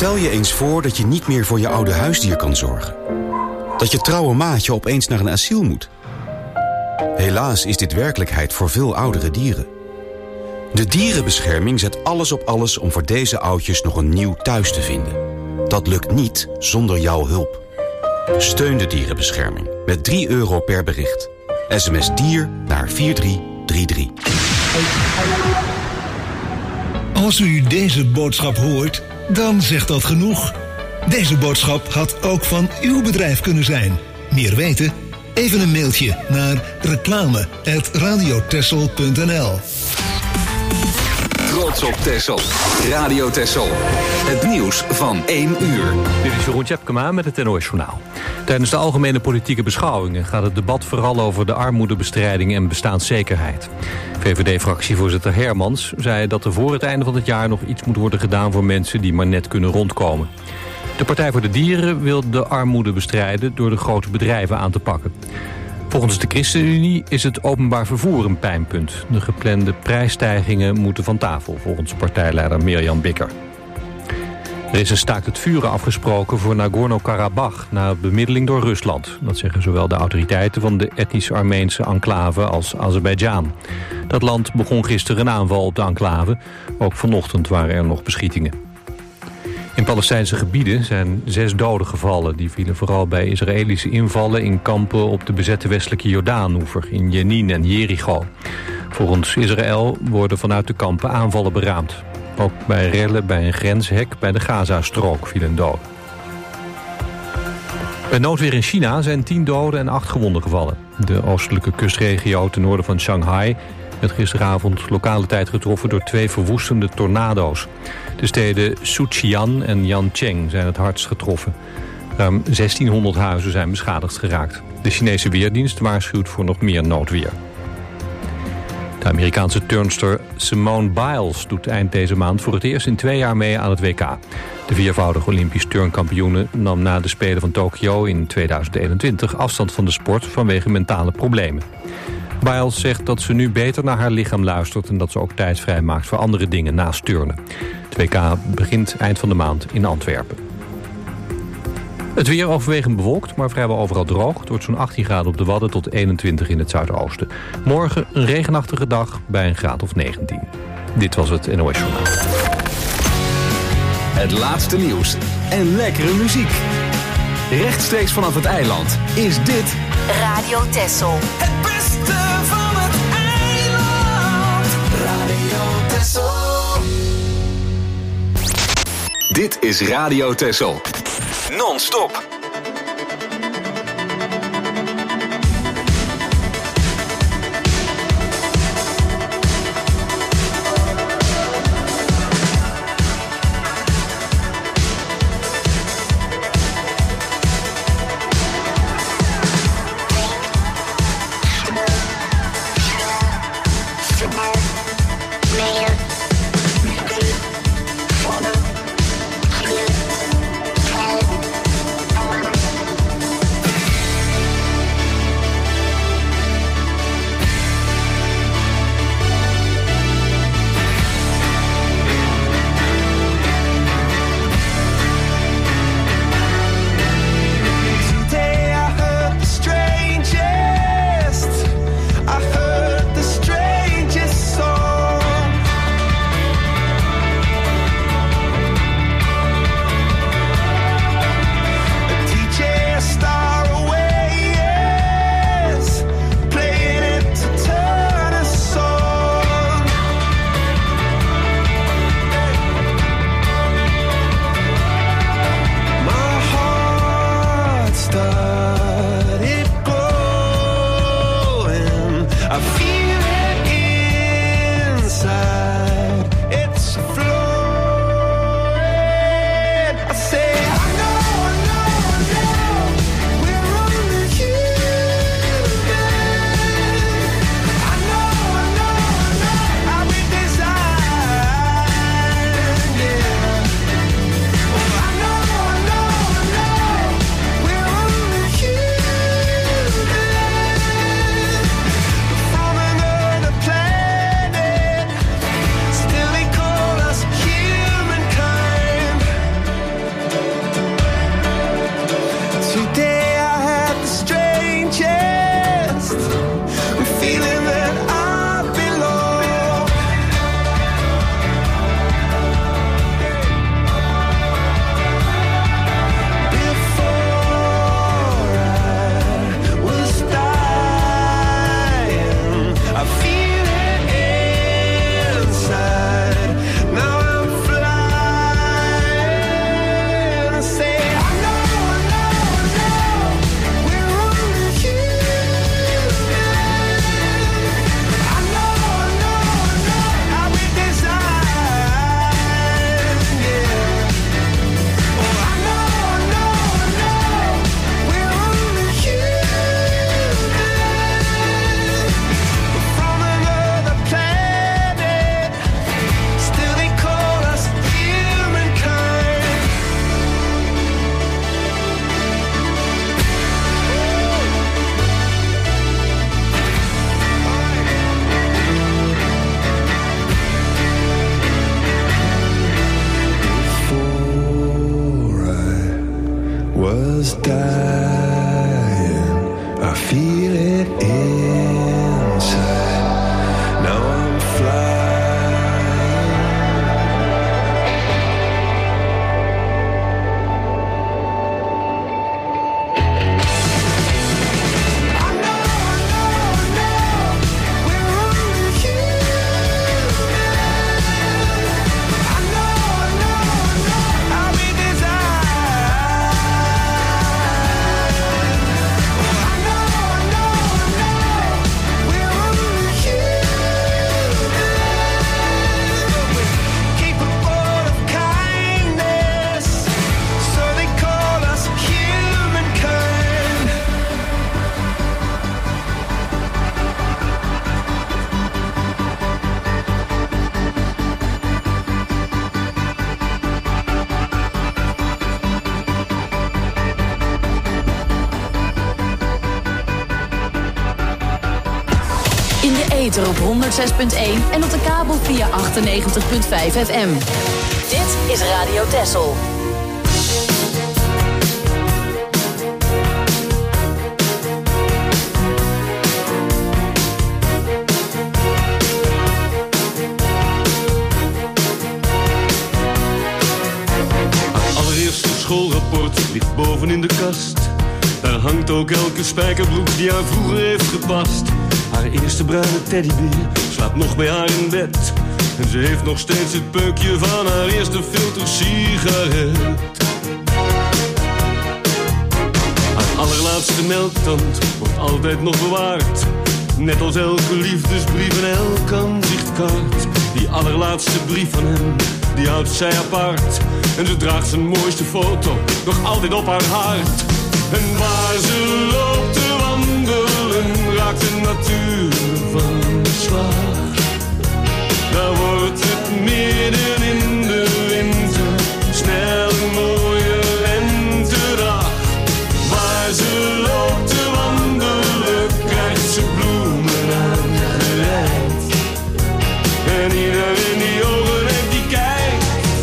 Stel je eens voor dat je niet meer voor je oude huisdier kan zorgen. Dat je trouwe maatje opeens naar een asiel moet. Helaas is dit werkelijkheid voor veel oudere dieren. De dierenbescherming zet alles op alles om voor deze oudjes nog een nieuw thuis te vinden. Dat lukt niet zonder jouw hulp. Steun de dierenbescherming met €3 per bericht. SMS dier naar 4333. Als u deze boodschap hoort, dan zegt dat genoeg. Deze boodschap had ook van uw bedrijf kunnen zijn. Meer weten? Even een mailtje naar reclame@radiotexel.nl. Trots op Texel. Radio Texel. Het nieuws van 1 uur. Dit is Jeroen Tjepkema met het NOS Journaal. Tijdens de algemene politieke beschouwingen gaat het debat vooral over de armoedebestrijding en bestaanszekerheid. VVD-fractievoorzitter Hermans zei dat er voor het einde van het jaar nog iets moet worden gedaan voor mensen die maar net kunnen rondkomen. De Partij voor de Dieren wil de armoede bestrijden door de grote bedrijven aan te pakken. Volgens de ChristenUnie is het openbaar vervoer een pijnpunt. De geplande prijsstijgingen moeten van tafel, volgens partijleider Mirjam Bikker. Er is een staakt het vuren afgesproken voor Nagorno-Karabach na bemiddeling door Rusland. Dat zeggen zowel de autoriteiten van de etnisch Armeense enclave als Azerbeidzjan. Dat land begon gisteren een aanval op de enclave. Ook vanochtend waren er nog beschietingen. In Palestijnse gebieden zijn 6 doden gevallen. Die vielen vooral bij Israëlische invallen in kampen op de bezette westelijke Jordaanoever in Jenin en Jericho. Volgens Israël worden vanuit de kampen aanvallen beraamd. Ook bij rellen bij een grenshek bij de Gazastrook vielen doden. Bij noodweer in China zijn 10 doden en 8 gewonden gevallen. De oostelijke kustregio ten noorden van Shanghai werd gisteravond lokale tijd getroffen door 2 verwoestende tornado's. De steden Suqian en Yancheng zijn het hardst getroffen. Ruim 1600 huizen zijn beschadigd geraakt. De Chinese Weerdienst waarschuwt voor nog meer noodweer. De Amerikaanse turnster Simone Biles doet eind deze maand voor het eerst in 2 jaar mee aan het WK. De 4voudige Olympisch turnkampioene nam na de Spelen van Tokio in 2021 afstand van de sport vanwege mentale problemen. Biles zegt dat ze nu beter naar haar lichaam luistert en dat ze ook tijd vrijmaakt voor andere dingen naast turnen. Het WK begint eind van de maand in Antwerpen. Het weer overwegend bewolkt, maar vrijwel overal droog. Het wordt zo'n 18 graden op de Wadden tot 21 in het zuidoosten. Morgen een regenachtige dag bij een graad of 19. Dit was het NOS Journaal. Het laatste nieuws en lekkere muziek. Rechtstreeks vanaf het eiland is dit Radio Texel. Het beste van het eiland. Radio Texel. Dit is Radio Texel. Non-stop. was dying. I feel it inside. Now I'm flying. Op 106.1 en op de kabel via 98.5 FM. Dit is Radio Texel. Haar allereerste schoolrapport ligt boven in de kast. Daar hangt ook elke spijkerbroek die haar vroeger heeft gepast. Haar eerste bruine teddybeer slaapt nog bij haar in bed. En ze heeft nog steeds het peukje van haar eerste filtersigaret. Haar allerlaatste melktand wordt altijd nog bewaard. Net als elke liefdesbrief en elk aanzichtkaart. Die allerlaatste brief van hem, die houdt zij apart. En ze draagt zijn mooiste foto nog altijd op haar hart. En waar ze loopt te wandelen, raakt de natuur van de slag. Daar wordt het midden in de winter, snel een mooie lentedag. Waar ze loopt te wandelen, krijgt ze bloemen aangereikt. En iedereen die ogen heeft, die kijkt.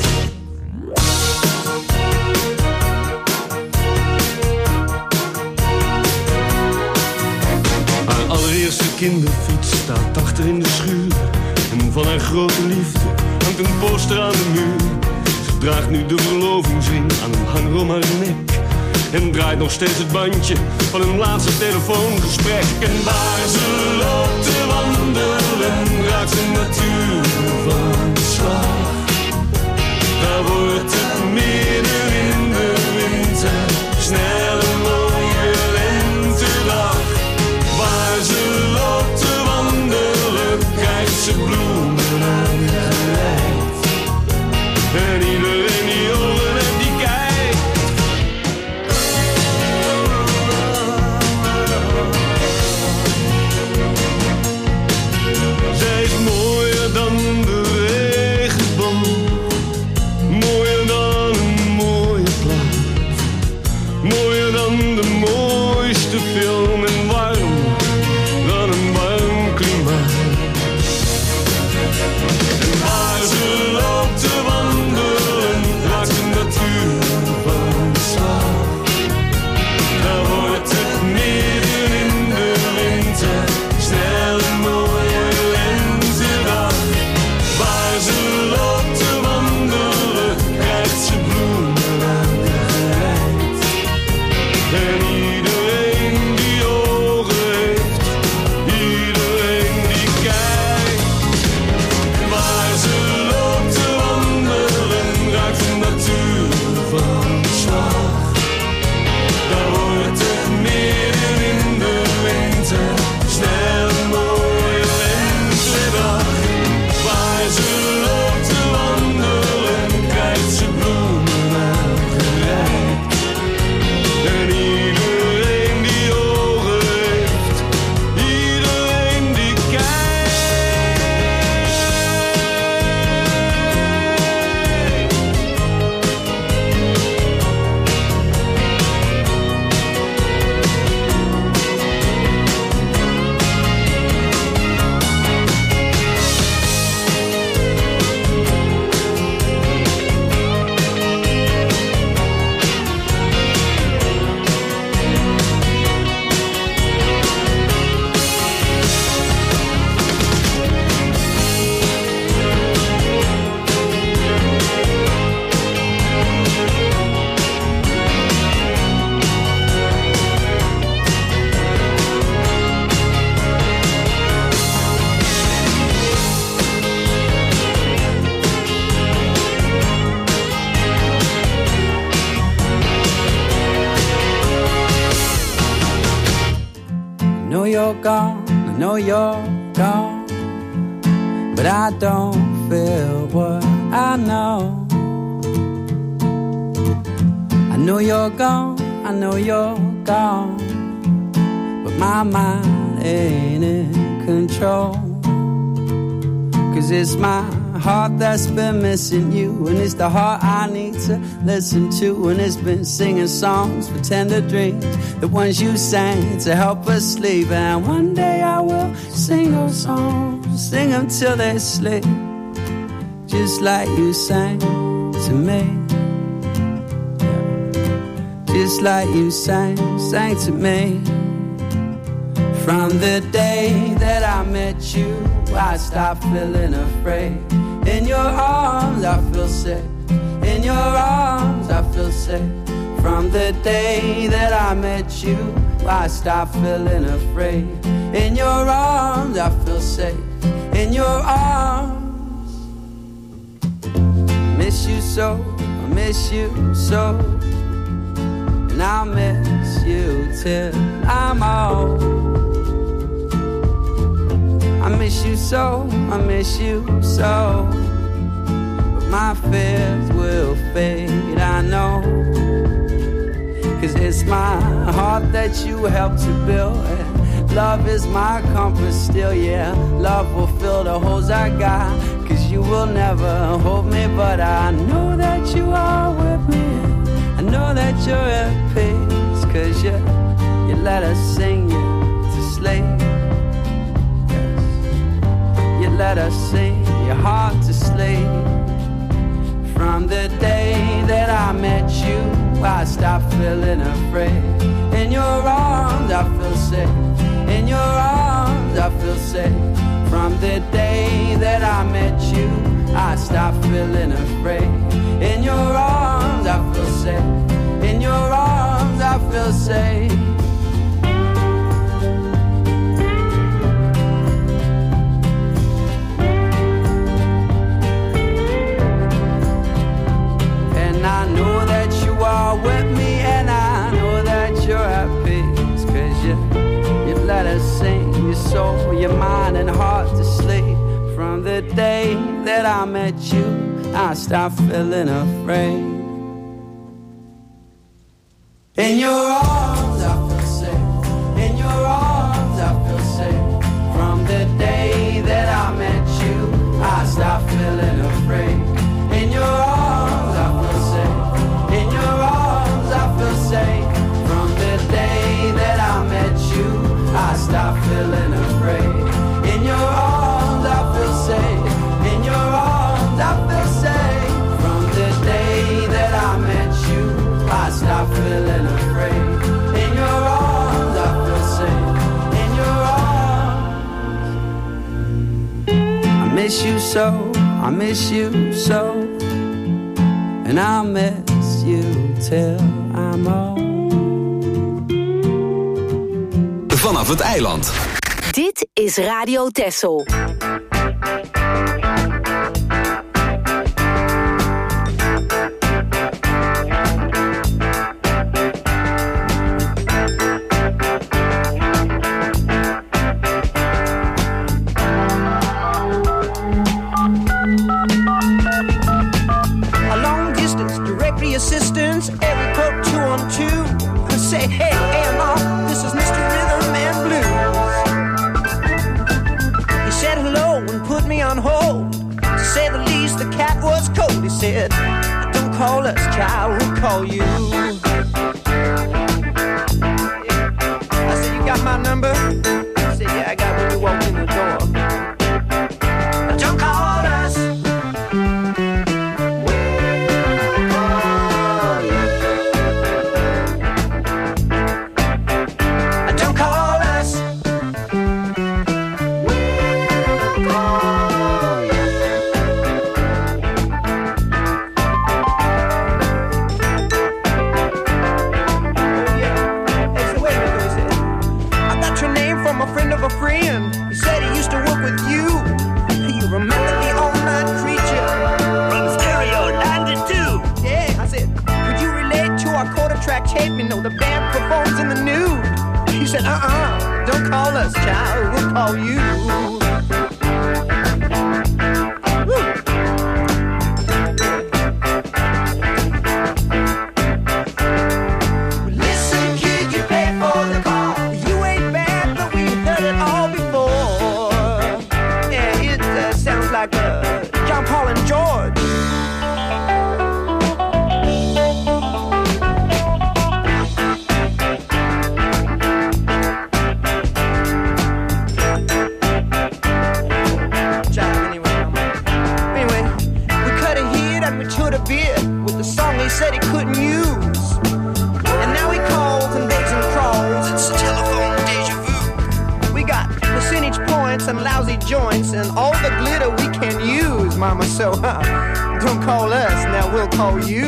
Haar allereerste kinderfiets staat achter in de schuur. En van haar grote liefde hangt een poster aan de muur. Ze draagt nu de verlovingsring aan een hanger om haar nek. En draait nog steeds het bandje van hun laatste telefoongesprek. En waar ze loopt te wandelen, raakt de natuur van de slag. Daar wordt het midden in de winter, snel een mooie lentedag. Waar ze loopt te wandelen, krijgt ze bloemen aangereikt. En iedereen die ogen heeft, die kijkt. Zij is mooier dan de regenboog, mooier dan you're gone, I know you're gone, but I don't feel what I know. I know you're gone, I know you're gone, but my mind ain't in control. 'Cause it's my heart that's been missing you, and it's the heart I need to listen to, and it's been singing songs for tender dreams, the ones you sang to help us sleep. And one day I will sing those songs, sing them till they sleep, just like you sang to me, just like you sang to me. From the day that I met you, I stopped feeling afraid. In your arms I feel safe, in your arms I feel safe. From the day that I met you, I stopped feeling afraid. In your arms I feel safe, in your arms. Miss you so, I miss you so, and I'll miss you till I'm old. I miss you so, I miss you so, but my fears will fade, I know. 'Cause it's my heart that you helped to build, and love is my compass still, yeah. Love will fill the holes I got, 'cause you will never hold me, but I know that you are with me. I know that you're at peace, 'cause you let us sing you to sleep. Let us sing your heart to sleep. From the day that I met you, I stopped feeling afraid. In your arms I feel safe, in your arms I feel safe. From the day that I met you, I stopped feeling afraid. In your arms I feel safe, in your arms I feel safe. I know that you are with me, and I know that you're at peace, 'cause you let us sing your soul, your mind and heart to sleep. From the day that I met you, I stopped feeling afraid. In your arms I feel safe, in your arms I feel safe. From the day that I met you, I stopped feeling afraid. In your arms I feel safe, in your arms I feel safe. From the day that I met you, I stopped feeling afraid. In your arms I feel safe, in your arms I feel safe. From the day that I met you, I stopped feeling afraid. In your arms I feel safe, in your arms. I miss you so, I miss you so, and I'll miss you till I'm old. Vanaf het eiland. Dit is Radio Texel. Assistance, every code 2-on-2. Say, hey, A&R, this is Mr. Rhythm and Blues. He said hello and put me on hold. To say the least, the cat was cold. He said, don't call us, child, we'll call you. I said, you got my number? He said, yeah, I got when you walked in the door. Don't call us. She said, don't call us, child, we'll call you. Listen, kid, you pay for the call. You ain't bad, but we heard it all before. Yeah, it sounds like John, Paul, and George. Said he couldn't use, and now he calls and begs and crawls. It's a telephone deja vu. We got percentage points and lousy joints and all the glitter we can use, mama. So don't call us, now we'll call you.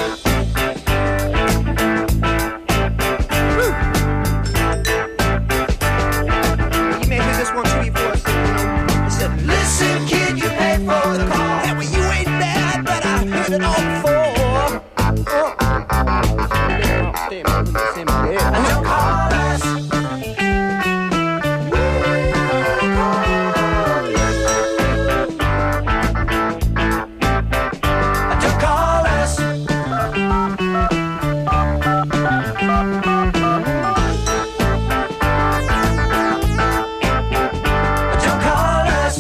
Woo. You may hear this one too before us. I said, listen, kid, you pay for the call. Yeah, well, you ain't bad, but I heard it all before. And don't call us. Don't call us. Don't call us.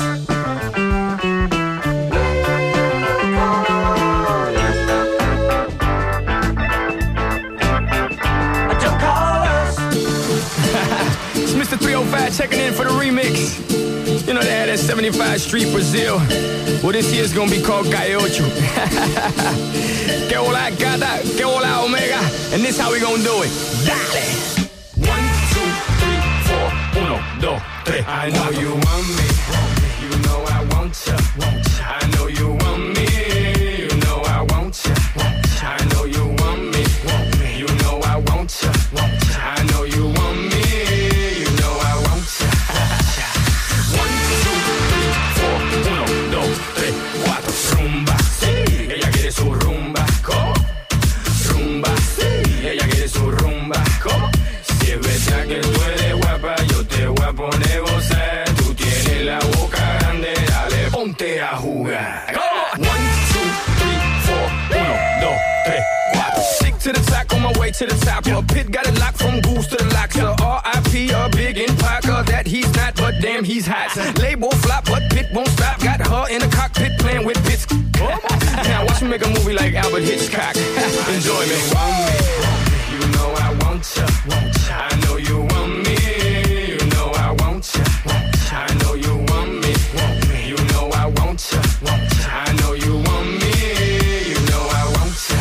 It's Mr. 305 checking in for the remix. You know they had that 75 Street Brazil. Well, this year's gonna be called Calle Ocho. Que hola gata, que hola omega. And this how we gonna do it. Dale! 1, 2, 3, 4, 1, 2, 3. I know you want me. You know I want ya. I know you want me. You know I want ya. I know you want me. You know I want ya. I know you want me. You know I want ya. 1, 2, 3, 4, 1, 2, 3, 4. Rumba, sí, ella quiere su rumba. ¿Cómo? Rumba, sí, ella quiere su rumba. ¿Cómo? Si es verdad que tú eres guapa, yo te voy a poner gozar. Tú tienes la boca grande, dale, ponte a jugar. 1, 2, 3, 4, 1, 2, 3, 4. Stick to the top, on my way to the top. A pit got it locked from goose to the locks. R.I.P. a big in Parker that he's not, but damn he's hot. Label flop, but Pit won't stop. Got her in the cockpit playing with bits. Now watch me make a movie like Albert Hitchcock. Enjoy me. You know I want ya. I know you want me. You know I want ya. I know you want me. You know I want ya. I know you want me. You know I want ya.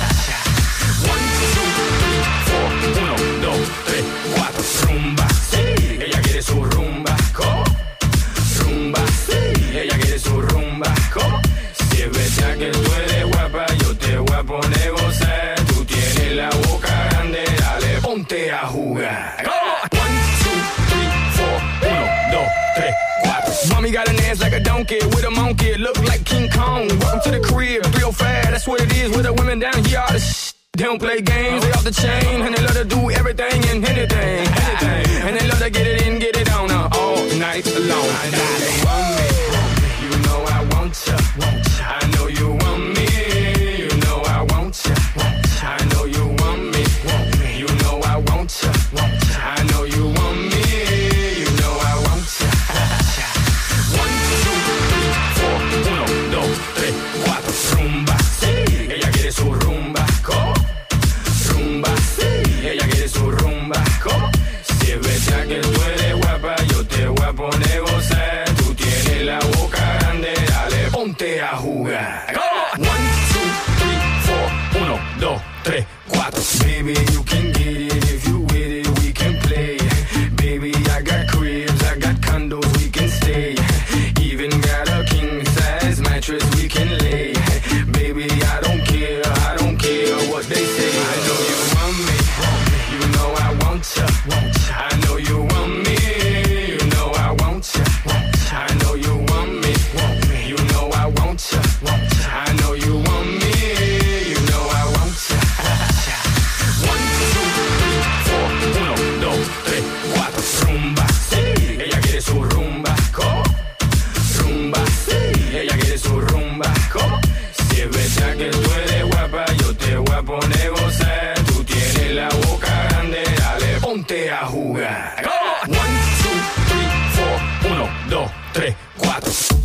1, 2, 3, 4, 1, 2, 3, 4. Rumba, sí, ella quiere su rumba. ¿Cómo? Rumba, sí, ella quiere su rumba. ¿Cómo? Si es verdad que tú eres guapa, yo te voy a poner gozar. Tú tienes la boca grande, dale, ponte a jugar. 1, 2, 3, 4, 1, 2, 3, 4. Mommy got an ass like a donkey with a monkey, look like King Kong. Welcome to the crib, 305, that's what it is with the women down here. All the they don't play games, they off the chain, and they love to do everything and anything. And they love to get it in, get it on all night long. I know you want me, you know I want ya. I know you want me, you know I want ya. I know you want me, you know I want ya. I know you want me, you know I want ya. 1, 2, 3, 4, 1, 2, 3, 4. Rumba, sí, ella quiere su rumba. ¿Cómo? Rumba, sí, ella quiere su rumba. ¿Cómo? Si es verdad que tú eres guapa, yo te voy a poner gozar. Tú tienes la boca grande, dale, ponte a jugar. 1, 2, 3, 4, 1, 2, 3, 4. Baby, you can get it if you with it, we can play. Baby, I got cribs, I got condos, we can stay. Even got a king size mattress we can lay. Baby, I don't care what they say. I know you want me, you know I want ya. I know you want me, you know I want ya. I know you want me, you know I want ya. I know you want me, you know I want ya. 1, conga. Come on! 1, 2, 3, 4, 1, 2, 3, 4.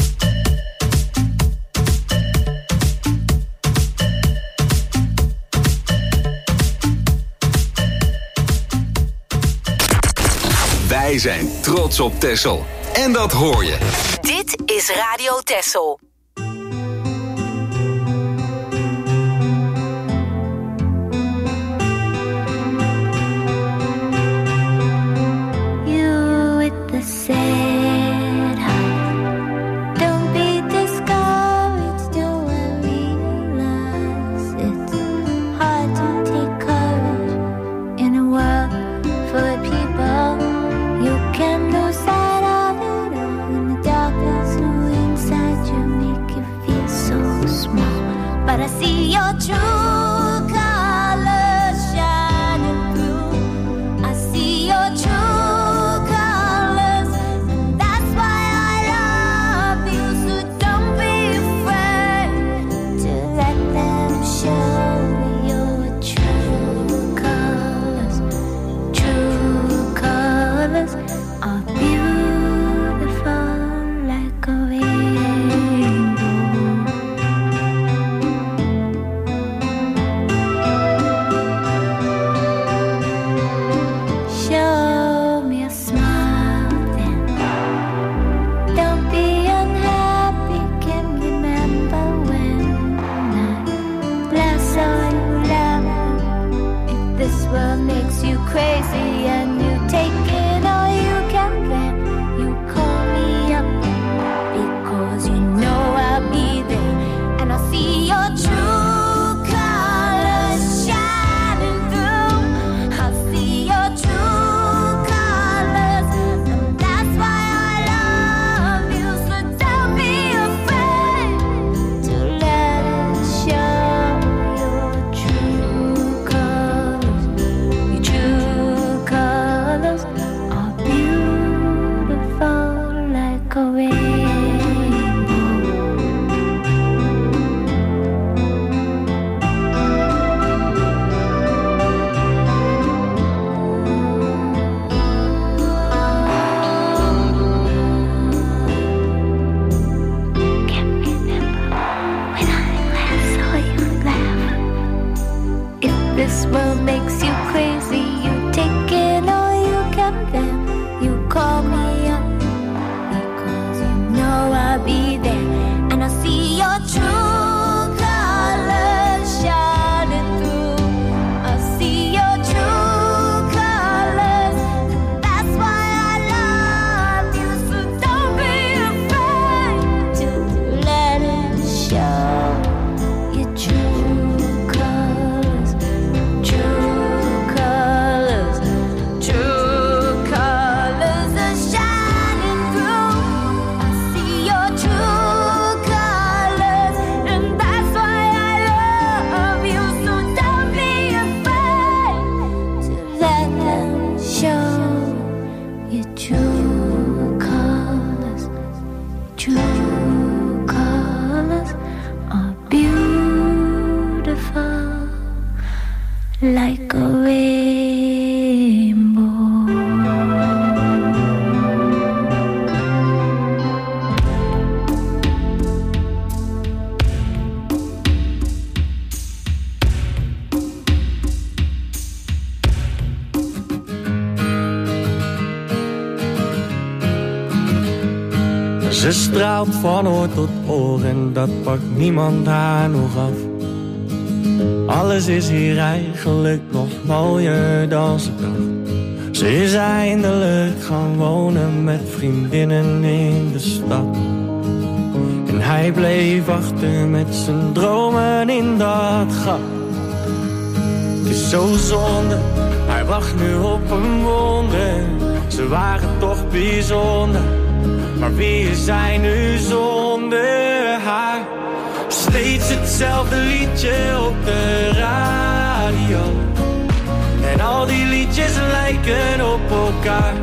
Wij zijn trots op Texel. En dat hoor je. Dit is Radio Texel. You with the sad heart. Don't be discouraged, don't realize it's hard to take courage in a world full of people. You can lose sight of it all in the darkness. Who inside you make you feel so small? But I see your true colors shining through. I see your true colors, and that's why I love you. So don't be afraid to let them show your true colors. True colors are beautiful like a rainbow. Show me a smile then. Don't be unhappy, can remember when I last saw you laughing. If this world makes you crazy and you take it all you can bear, you call me up because you know I'll be there. And I'll see your true colors shining through. I'll see your true colors, and that's why I love you. So don't be afraid to let it show your true colors. Your true colors are beautiful like a rainbow. Can remember when I last saw you laugh. If this world makes you crazy, you take it all you can bear. You call me up because you know I'll be there. And I see your true colors shining through. I see your true colors, and that's why I love you. So don't be afraid to let it show your true colors. True colors, true colors are shining through. I see your true colors, and that's why I love you. So don't be afraid to let them show your true colors. True colors are beautiful like a rainbow. Ze straalt van oor tot oor en dat pakt niemand haar nog af. Alles is hier eigenlijk nog mooier dan ze dacht. Ze is eindelijk gaan wonen met vriendinnen in de stad. En hij bleef achter met zijn dromen in dat gat. Het is zo zonde, hij wacht nu op een wonder. Ze waren toch bijzonder, maar wie is hij nu zonder haar? Steeds hetzelfde liedje op de radio. En al die liedjes lijken op elkaar.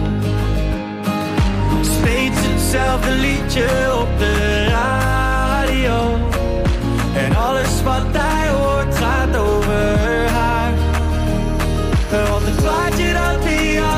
Steeds hetzelfde liedje op de radio. En alles wat hij hoort gaat over haar. Want het plaatje dat hij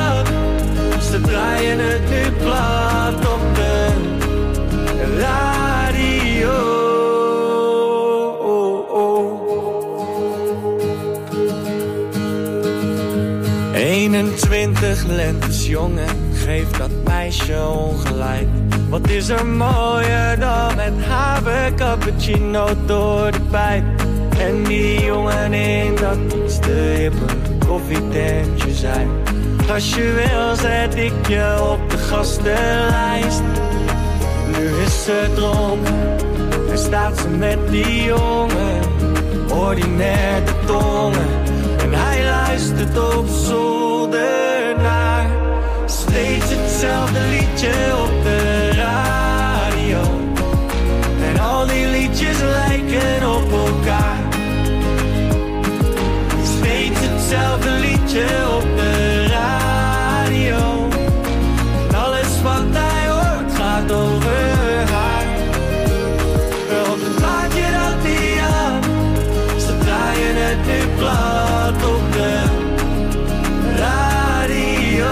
21 lentes jong en geef dat meisje ongelijk. Wat is er mooier dan met haver cappuccino door de pijp. En die jongen in dat iets te hippe koffietentje zijn. Als je wil zet ik je op de gastenlijst. Nu is ze dronken en staat ze met die jongen. Ordinair de tongen en hij luistert op zolder naar. Steeds hetzelfde liedje op de radio. En al die liedjes lijken op elkaar. Steeds hetzelfde liedje op de radio. En alles wat hij hoort gaat over haar. Op het plaatje dat hij aan, ze draaien het nu plat op de radio.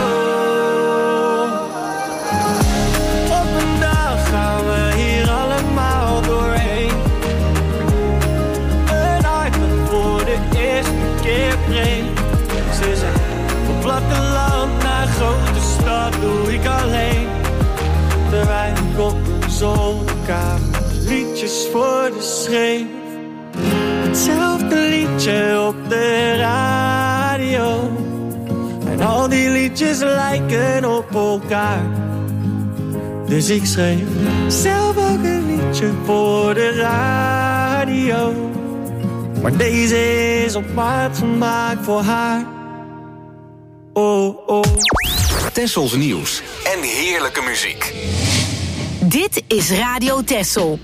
Op een dag gaan we hier allemaal doorheen. Een hart dat voor de eerste keer breekt. Ze zei, van platteland naar grote stad doe ik alleen. Terwijl ik op een zolderkamer liedjes voor de schreef. Hetzelfde liedje op de radio. En al die liedjes lijken op elkaar. Dus ik schreef zelf ook een liedje voor de radio. Maar deze is op maat gemaakt voor haar. Oh, oh. Tessels nieuws en heerlijke muziek. Dit is Radio Tessel.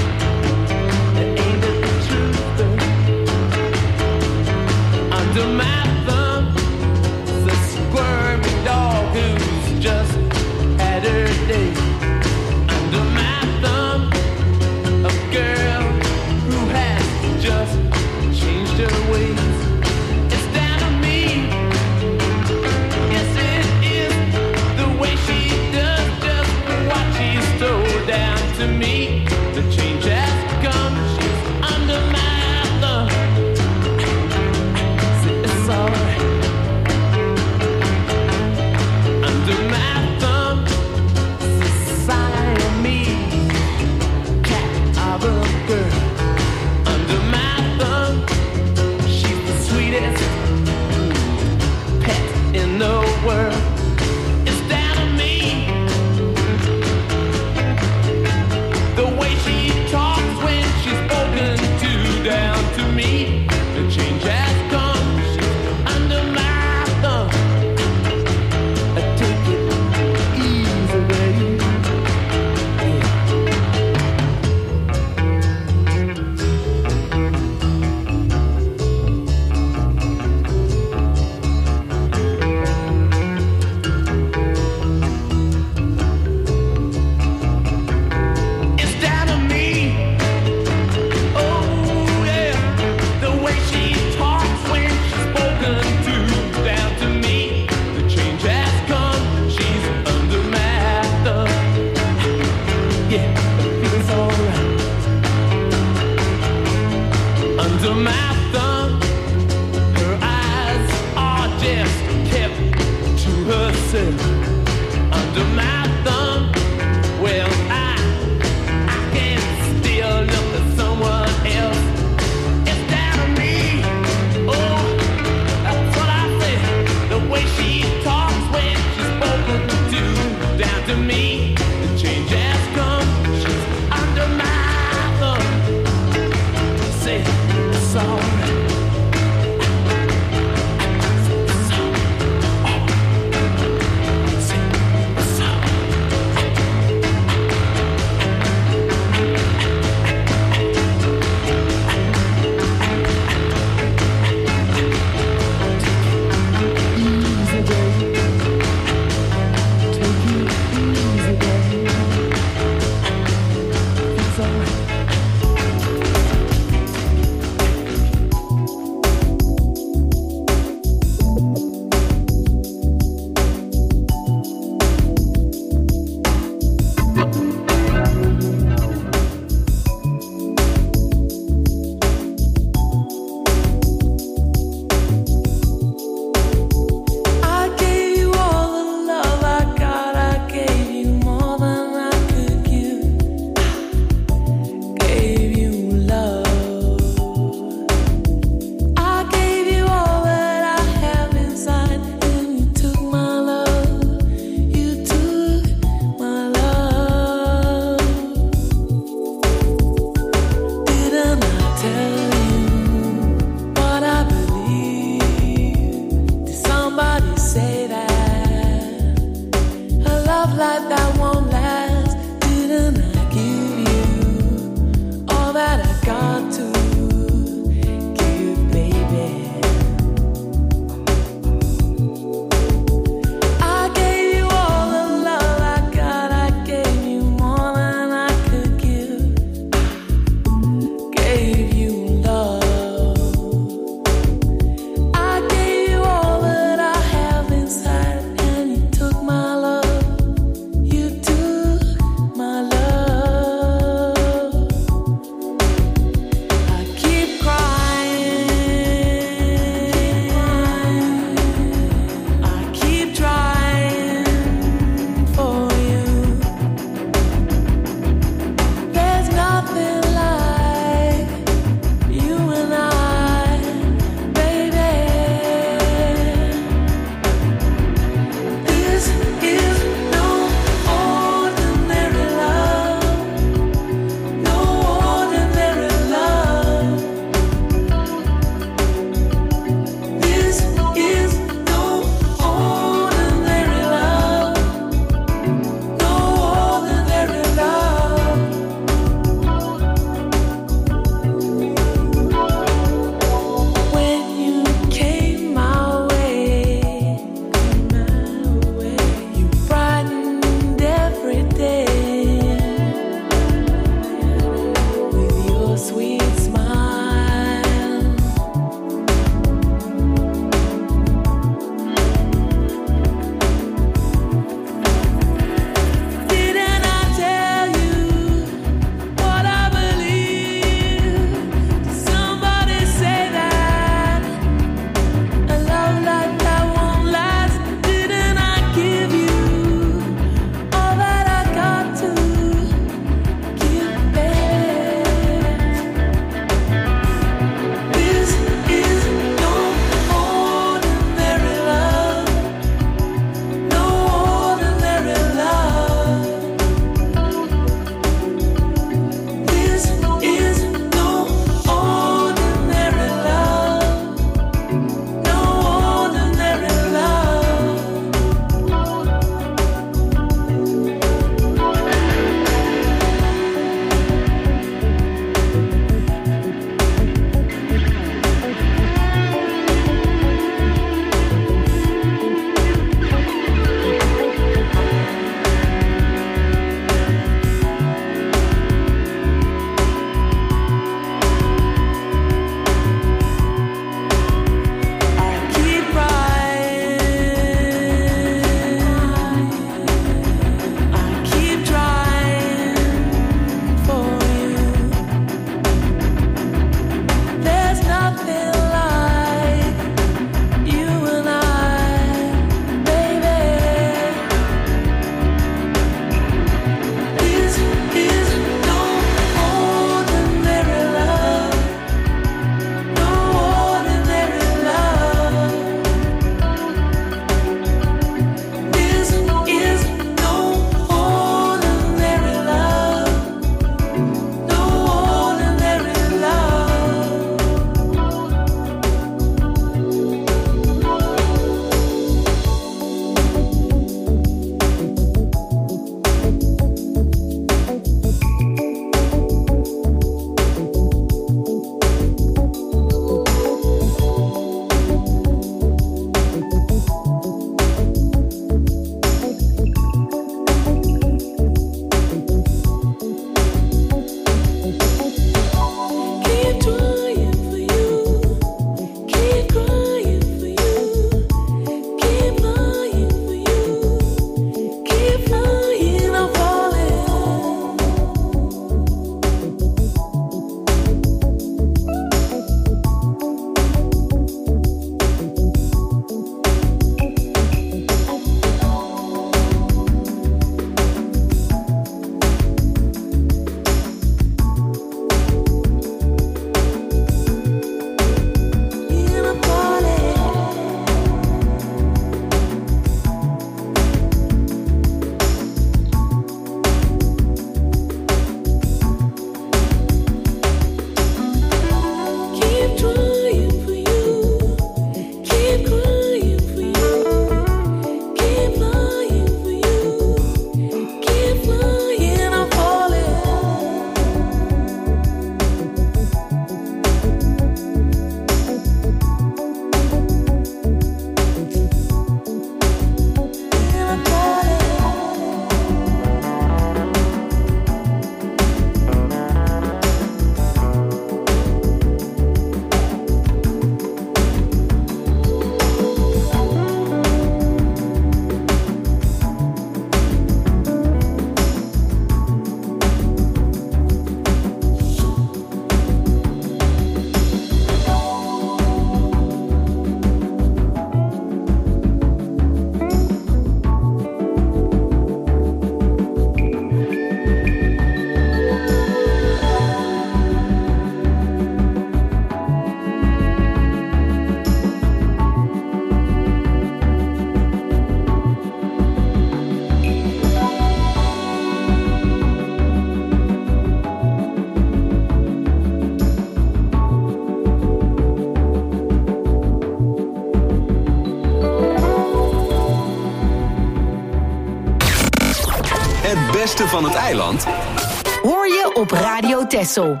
beste van het eiland hoor je op Radio Texel.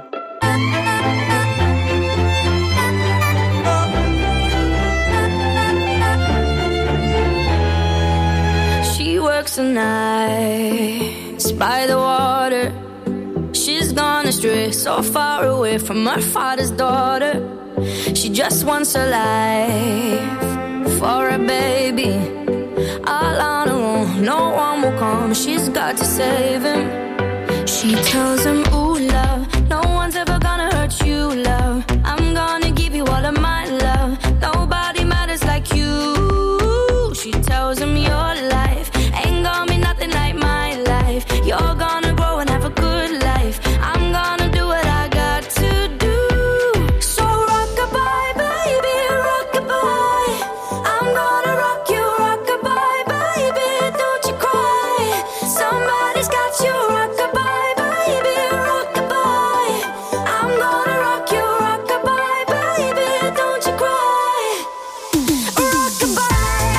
She works the nights by the water. She's gone astray, so far away from her father's daughter. She just wants a life for a baby. All on her own, no one will come. She's got to save him. She tells him, ooh, love, no one's ever gonna hurt you, love. I'm gonna give you all of my love. Nobody matters like you. She tells him your life ain't gonna be nothing like my life. You're gonna grow and have a good life. I'm gonna do what I got to do. So rock-a-bye, baby, rock-a-bye. I'm gonna rock you, rock-a-bye, baby, don't you cry. Somebody's got you, rock-a-bye, baby, rock-a-bye. I'm gonna rock you, rock-a-bye, baby, don't you cry. Rock-a-bye.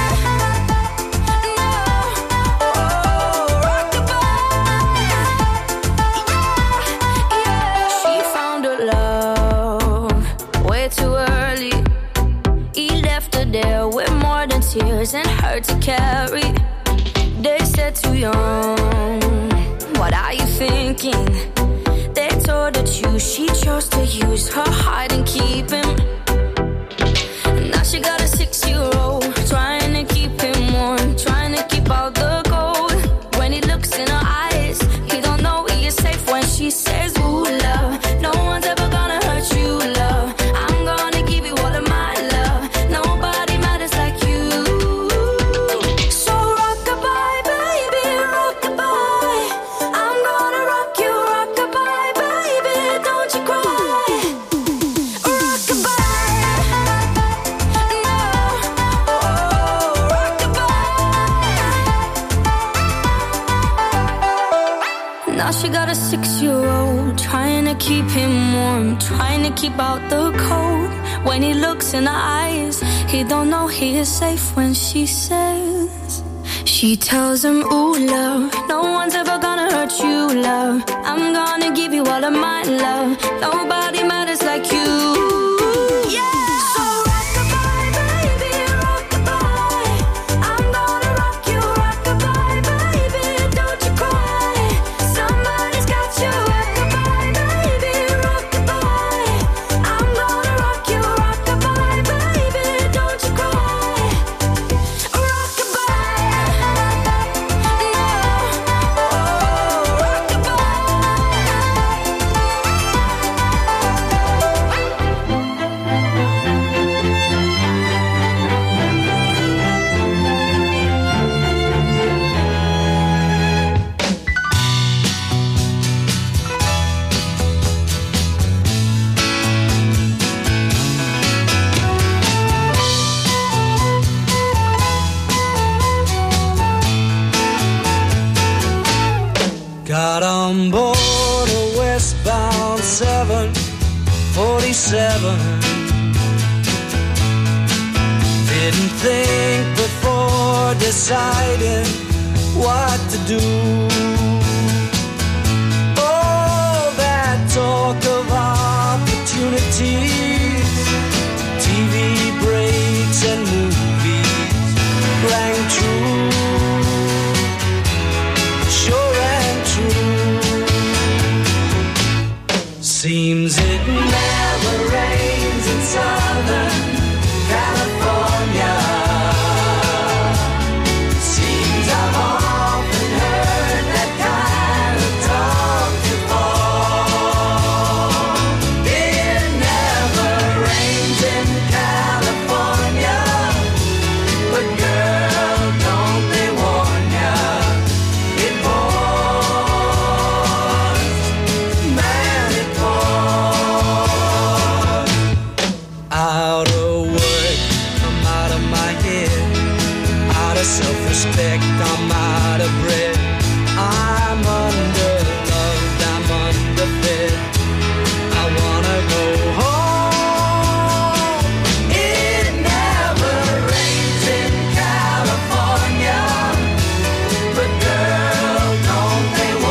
Tears and hurt to carry. They said too young. What are you thinking? They told her to. She chose to use her heart and keep him. Now she got a 6-year-old trying to keep him warm, trying to keep out the cold. When he looks in her eyes, he don't know he is safe when she says, ooh, love, no one's ever gonna hurt you, love. I'm gonna give you all of my love. Nobody matters like you. So rock-a-bye, baby, rock-a-bye. I'm gonna rock you, rock-a-bye, baby, don't you cry. Rock-a-bye, no, oh, rock-a-bye. Now she got a 6-year-old trying to keep him warm, trying to keep out the cold. When he looks in her eyes, he don't know he is safe when she says. She tells him, ooh, love, no one's ever gonna hurt you, love. I'm gonna give you all of my love. Nobody matters like you. Yeah. So rock-a-bye, baby, rock-a-bye. I'm gonna rock you, rock-a-bye, baby, don't you cry. Somebody's got you, rock-a-bye, baby, rock-a-bye. I'm gonna rock you, rock-a-bye, baby, don't you cry. Rock-a-bye, no, oh, Got on board a westbound 747. Didn't think before deciding what to do. All that talk of opportunities, TV breaks and movies rang true. Sure and true. Seems it never rains in Southern California. Seems I've often heard that kind of talk before. It never rains in California, but girl, don't they warn ya? It pours, man, it pours. Out of work, I'm out of my head. Out of self-respect, I'm out of breath. I'm underloved, I'm underfed. I wanna go home. It never rains in California, but girl, don't they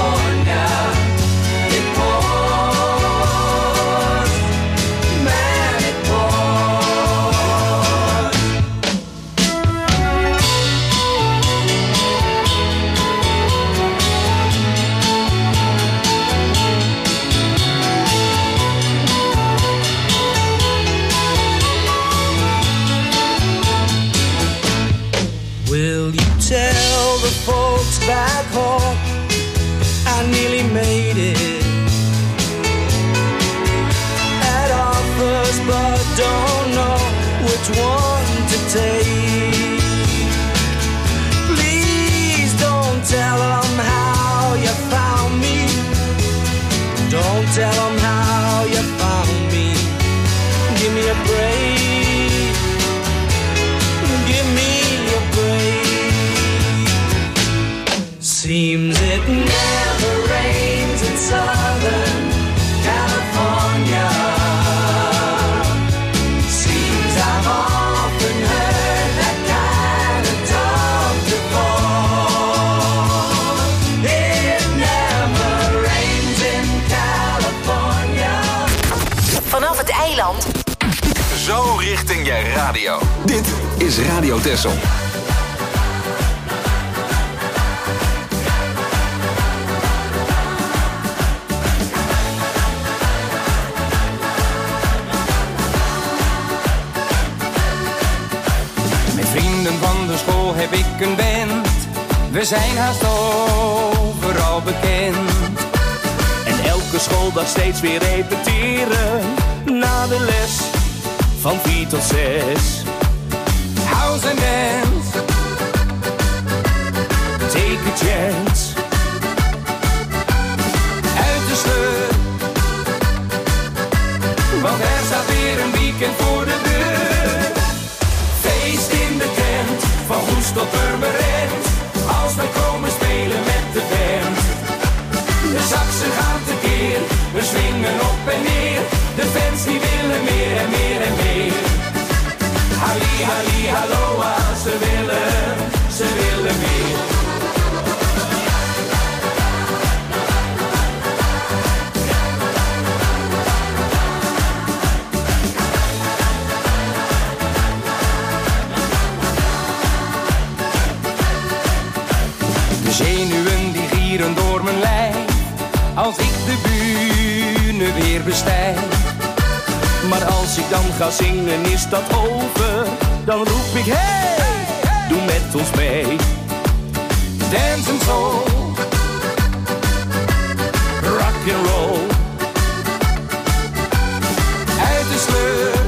folks back home. I nearly made it at our first, but don't know which one to take. Please don't tell them how you found me. Don't tell them how you found me. Give me a break. Give me a break. Seems it never rains in Southern California. Seems I've often heard that kind of talk before. It never rains in California. Vanaf het eiland. Zo richting je radio. Dit is Radio Texel. Met vrienden van de school heb ik een band. We zijn haast overal bekend. En elke schooldag steeds weer repeteren. Na de les van 4 tot 6. House and dance. Take a chance. Uit de sleur. Want er staat weer een weekend voor de deur. Feest in de tent. Van Goes tot Purmerend. Als wij komen spelen met de band. De saxen gaan tekeer. We swingen op en neer. De fans die willen meer en meer en meer. Halli, halli, halloa, ze willen meer. De zenuwen die gieren door mijn lijf. Als ik de bühne weer bestijg. Maar als ik dan ga zingen is dat over. Dan roep ik hey, doe met ons mee. Dance and soul, rock and roll. Uit de sleur.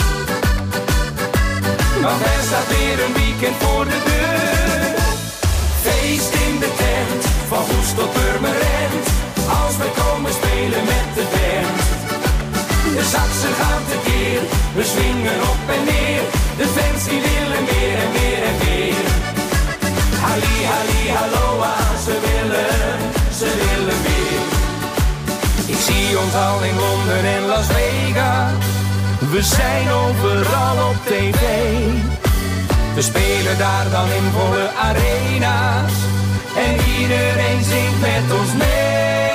Want er staat weer een weekend voor de deur. Feest in de tent, van Goes tot Purmerend. Als wij komen spelen met de band. De saxen gaan tekeer, we swingen op en neer. De fans die willen meer en meer en meer. Halli, halli, halloa, ze willen meer. Ik zie ons al in Londen en Las Vegas. We zijn overal op tv. We spelen daar dan in volle arena's. En iedereen zingt met ons mee.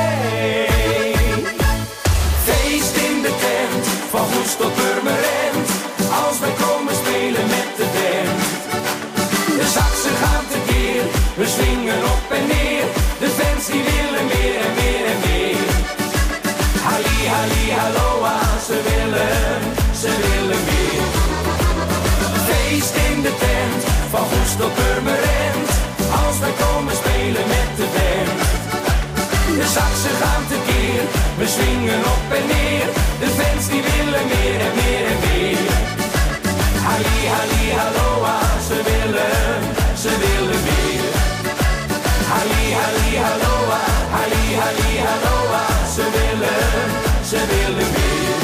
Feest in de tent, van Goes tot Purmerend. Als wij komen spelen met de band. De saxen gaan tekeer, we swingen op en neer. De fans die willen meer en meer en meer. Halli, halli, halloa, ze willen meer. Feest in de tent, van Goes tot Purmerend. Als wij komen spelen met de band. De saxen gaan tekeer, we swingen op en neer. De fans die willen meer en meer en meer. Halli, halli, halloa, ze willen meer. Halli, halli, halloa, halli, halli, halloa, ze willen meer.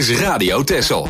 is Radio Texel.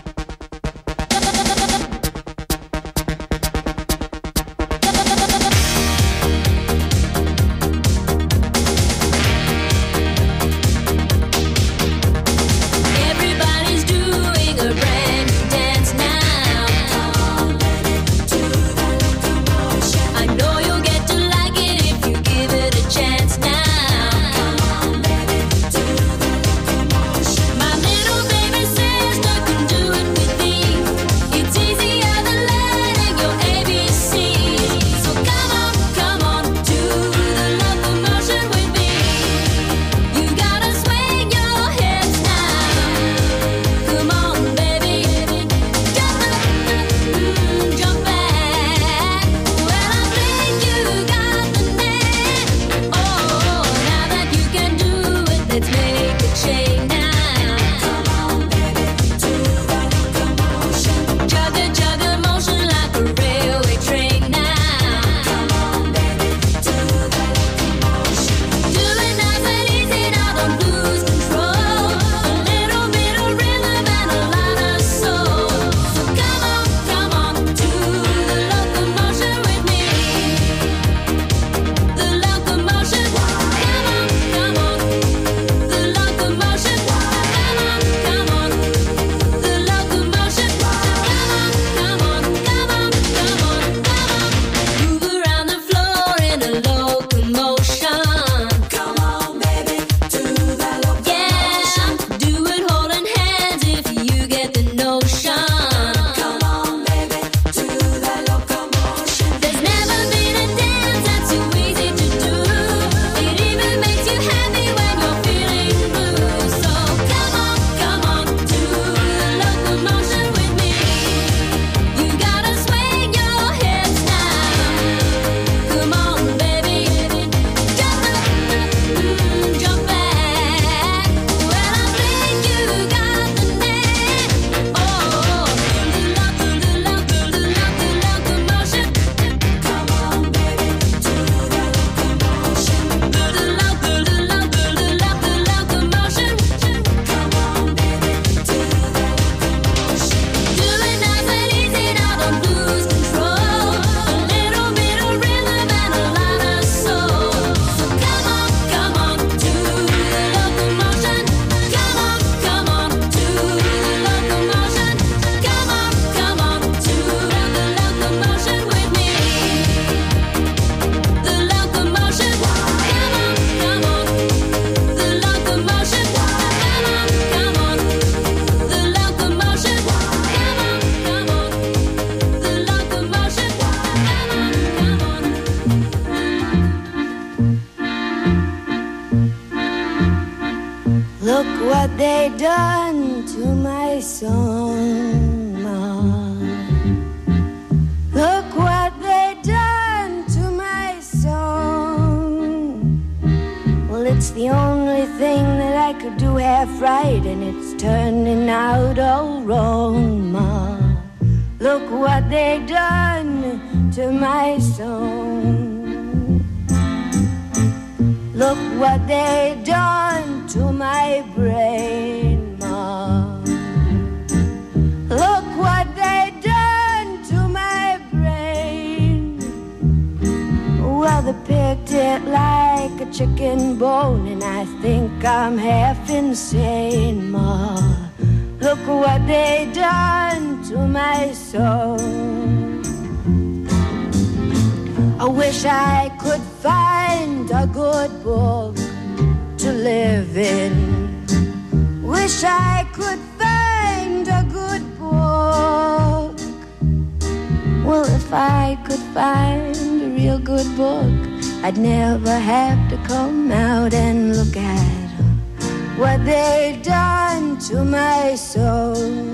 I'd never have to come out and look at what they done to my soul.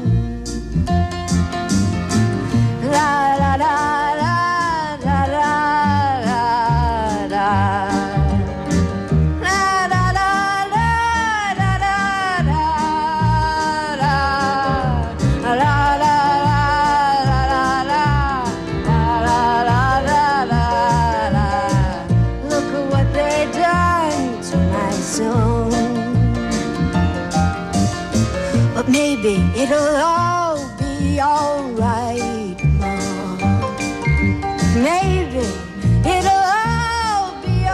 La la la la la la la. Maybe maybe it'll all be alright, Ma. Maybe it'll all be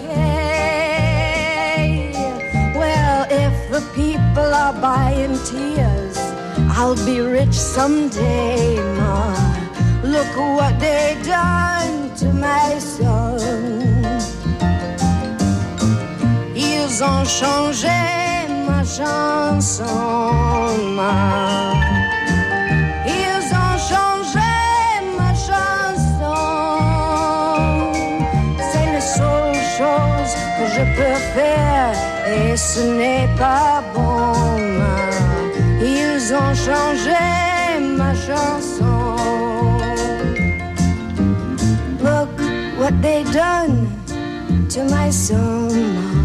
okay. Well, if the people are buying tears, I'll be rich someday, Ma. Look what they done to my son. Ils ont changé ma chanson, Ma. Ils ont changé ma chanson. C'est la seule chose que je peux faire et ce n'est pas bon, Ma. Ils ont changé ma chanson. Look what they done to my son, Ma.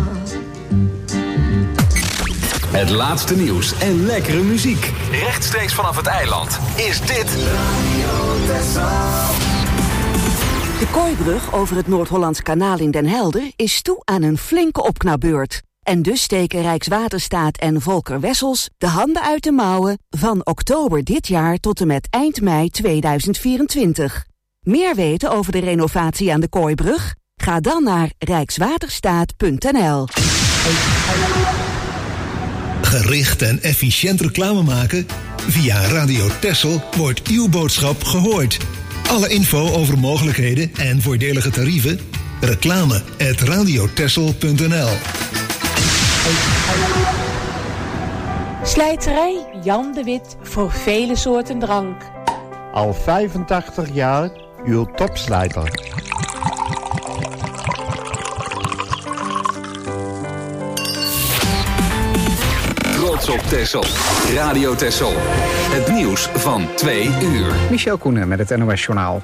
Het laatste nieuws en lekkere muziek. Rechtstreeks vanaf het eiland is dit Radio Texel. De Kooibrug over het Noord-Hollands Kanaal in Den Helder is toe aan een flinke opknapbeurt. En dus steken Rijkswaterstaat en Volker Wessels de handen uit de mouwen van oktober dit jaar tot en met eind mei 2024. Meer weten over de renovatie aan de Kooibrug? Ga dan naar rijkswaterstaat.nl. Gericht en efficiënt reclame maken? Via Radio Texel wordt uw boodschap gehoord. Alle info over mogelijkheden en voordelige tarieven? reclame@radiotexel.nl. Slijterij Jan de Wit voor vele soorten drank. Al 85 jaar uw topslijter. Trots op Texel. Radio Texel. Het nieuws van 2 uur. Michel Koenen met het NOS Journaal.